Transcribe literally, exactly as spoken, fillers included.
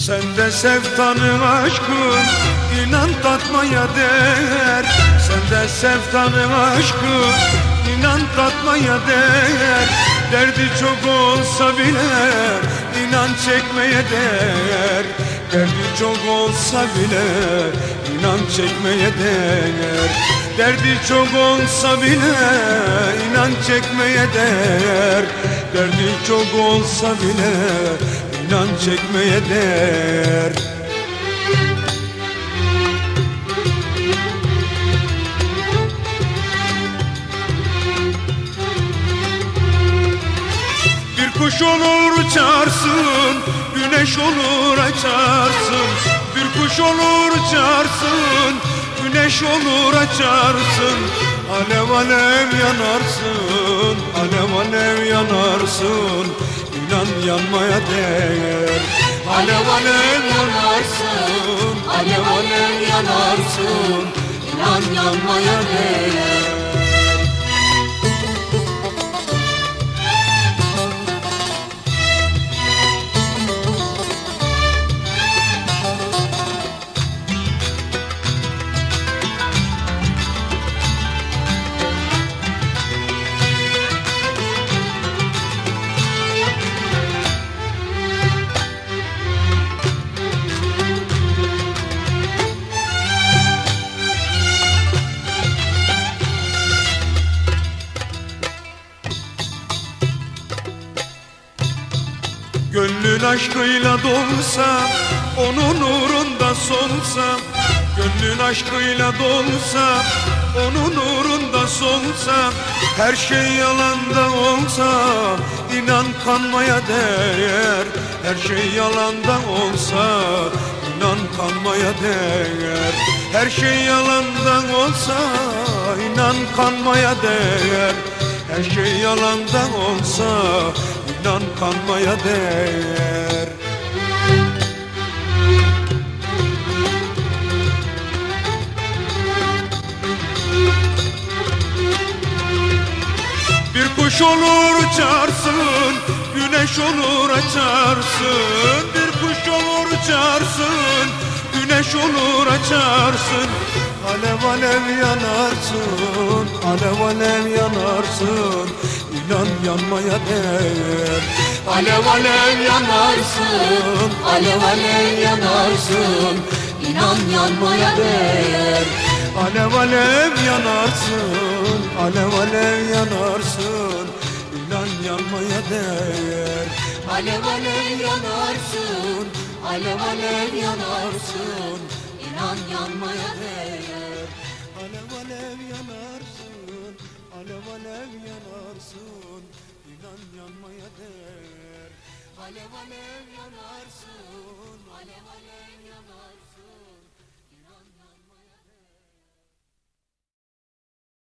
Sen de sevdanın aşkın, inan tatmaya değer. Sen de sevdanın aşkın, inan tatmaya değer. Derdi çok olsa bile inan çekmeye değer. Derdi çok olsa bile inan çekmeye değer. Derdi çok olsa bile inan çekmeye değer. Derdi çok olsa bile inan çekmeye değer. Bir kuş olur uçarsın, güneş olur açarsın. Bir kuş olur uçarsın, güneş olur açarsın. Alev alev yanarsın, alev alev yanarsın. İnan yanmaya değer. Alev alev yanarsın, alev alev yanarsın. İnan yanmaya değer. Gönlün aşkıyla dolsa, onun uğrunda solsa. Gönlün aşkıyla dolsa, onun uğrunda solsa. Her şey yalanda olsa, inan kanmaya değer. Her şey yalanda olsa, inan kanmaya değer. Her şey yalanda olsa, inan kanmaya değer. Her şey yalanda olsa, inan kanmaya değer. Bir kuş olur uçarsın, güneş olur açarsın. Bir kuş olur uçarsın, güneş olur açarsın. Alev alev yanarsın, alev alev yanarsın. İnan yanmaya değer. Alev alev yanarsın, alev alev yanarsın. İnan yanmaya değer. Alev alev yanarsın, alev alev yanarsın. İnan yanmaya değer. Alev alev yanarsın, alev alev yanarsın. İnan yanmaya değer. Alev alev yanarsın, alev alev yanarsın. İnan yanmaya değer. Alev alev yanarsın, alev alev yanarsın.